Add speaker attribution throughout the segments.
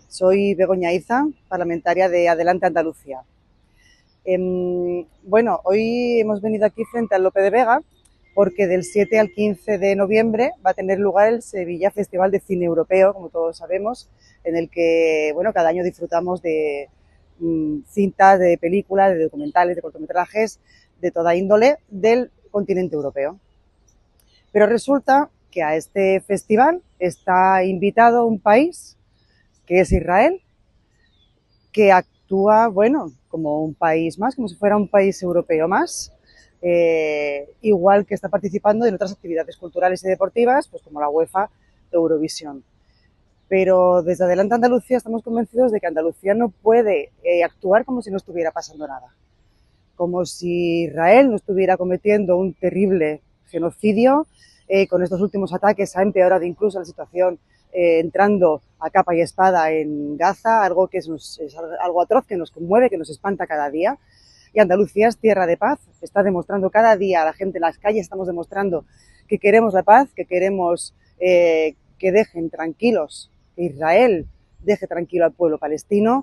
Speaker 1: Soy Begoña Iza, parlamentaria de Adelante Andalucía. Bueno, hoy hemos venido aquí frente al Lope de Vega porque del 7 al 15 de noviembre va a tener lugar el Sevilla Festival de Cine Europeo, como todos sabemos, en el que bueno, cada año disfrutamos de cintas, de películas, de documentales, de cortometrajes, de toda índole del continente europeo. Pero resulta que a este festival está invitado un país, que es Israel, que actúa, bueno, como un país más, como si fuera un país europeo más, igual que está participando en otras actividades culturales y deportivas, pues como la UEFA Eurovisión. Pero desde Adelante Andalucía estamos convencidos de que Andalucía no puede actuar como si no estuviera pasando nada, como si Israel no estuviera cometiendo un terrible genocidio. Con estos últimos ataques ha empeorado incluso la situación, entrando a capa y espada en Gaza, algo que es algo atroz, que nos conmueve, que nos espanta cada día. Y Andalucía es tierra de paz, está demostrando cada día a la gente en las calles, estamos demostrando que queremos la paz, que queremos que dejen tranquilos, que Israel deje tranquilo al pueblo palestino.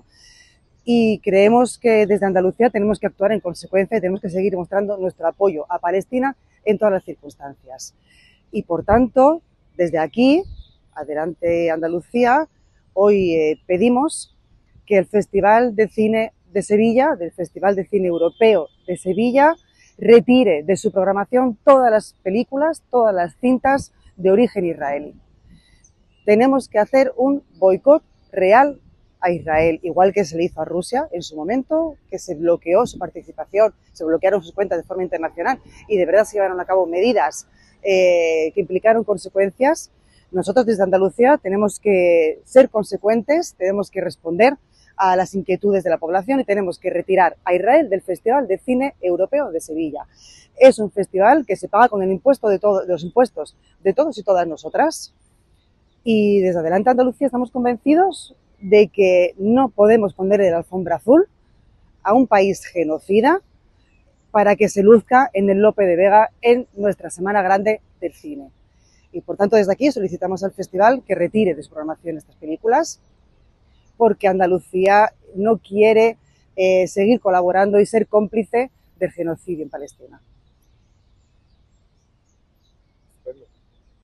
Speaker 1: Y creemos que desde Andalucía tenemos que actuar en consecuencia y tenemos que seguir mostrando nuestro apoyo a Palestina en todas las circunstancias. Y por tanto, desde aquí, Adelante Andalucía, hoy pedimos que el Festival de Cine de Sevilla, del Festival de Cine Europeo de Sevilla, retire de su programación todas las películas, todas las cintas de origen israelí. Tenemos que hacer un boicot real a Israel, igual que se le hizo a Rusia en su momento, que se bloqueó su participación, se bloquearon sus cuentas de forma internacional y de verdad se llevaron a cabo medidas que implicaron consecuencias. Nosotros desde Andalucía tenemos que ser consecuentes, tenemos que responder a las inquietudes de la población y tenemos que retirar a Israel del Festival de Cine Europeo de Sevilla. Es un festival que se paga con el impuesto de los impuestos de todos y todas nosotras. Y desde Adelante Andalucía estamos convencidos de que no podemos ponerle la alfombra azul a un país genocida para que se luzca en el Lope de Vega en nuestra Semana Grande del Cine. Y por tanto desde aquí solicitamos al festival que retire de su programación estas películas, porque Andalucía no quiere seguir colaborando y ser cómplice del genocidio en Palestina.